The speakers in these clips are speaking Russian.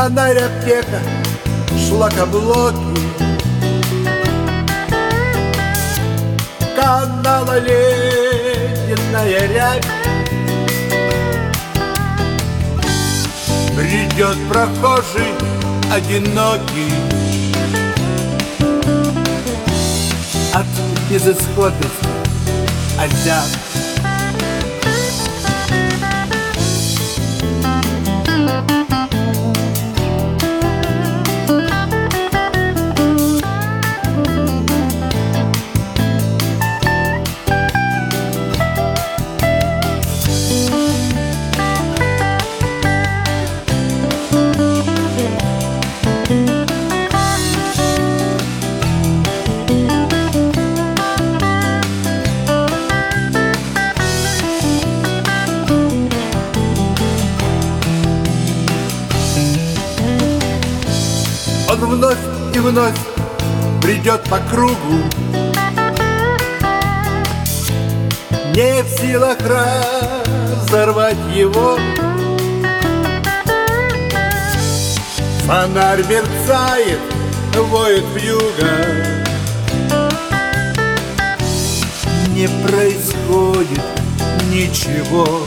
Фонарь, аптека, шлакоблоки, канала ледяная рябь. Придет прохожий одинокий от безысходности озяб. Он вновь и вновь придет по кругу, не в силах разорвать его. Фонарь мерцает, воет вьюга, не происходит ничего.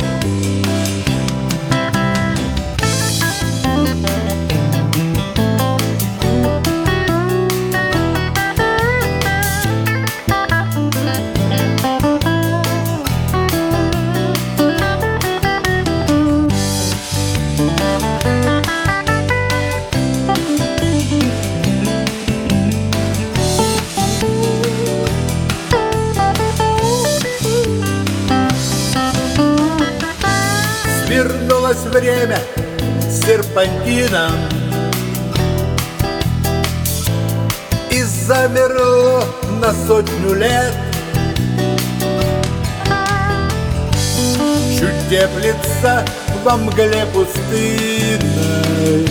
Вернулось время серпантином и замерло на 100 лет. Чуть теплится во мгле пустынной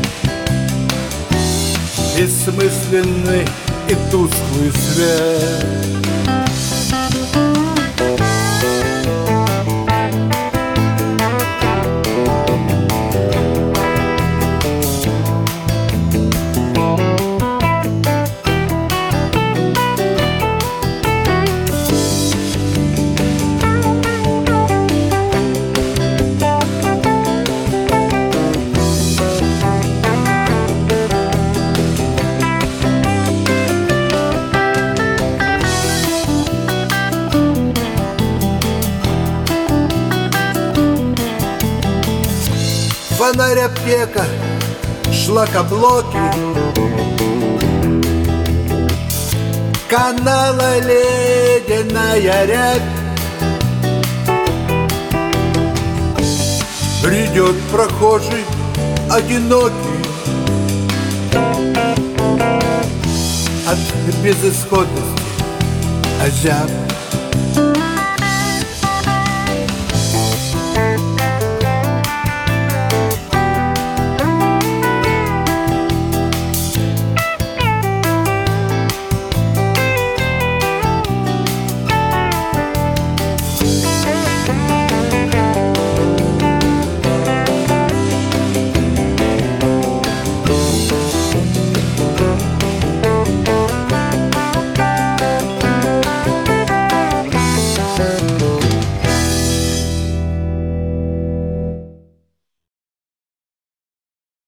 бессмысленный и тусклый свет. Фонарь, аптека, шлакоблоки, канала ледяная рябь. Придет прохожий одинокий от безысходности озяб.